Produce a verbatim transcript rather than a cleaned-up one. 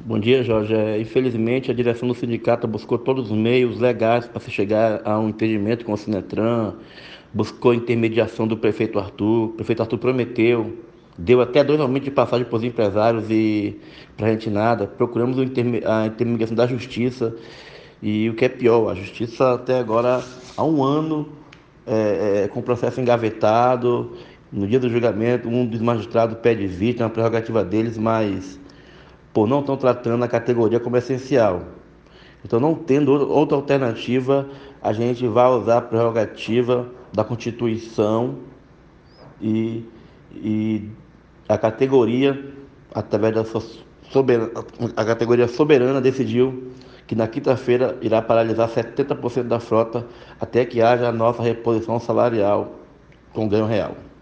Bom dia, Jorge. É, infelizmente, a direção do sindicato buscou todos os meios legais para se chegar a um entendimento com o Sinetran, buscou a intermediação do prefeito Arthur. O prefeito Arthur prometeu, deu até dois aumentos de passagem para os empresários e para a gente nada. Procuramos o interme- a intermediação da justiça e o que é pior, a justiça até agora, há um ano, é, é, com o processo engavetado. No dia do julgamento, um dos magistrados pede vista, é uma prerrogativa deles, mas por não estão tratando a categoria como essencial. Então, não tendo outra alternativa, a gente vai usar a prerrogativa da Constituição e, e a categoria, através da sua soberana, a categoria soberana decidiu que na quinta-feira irá paralisar setenta por cento da frota até que haja a nossa reposição salarial com ganho real.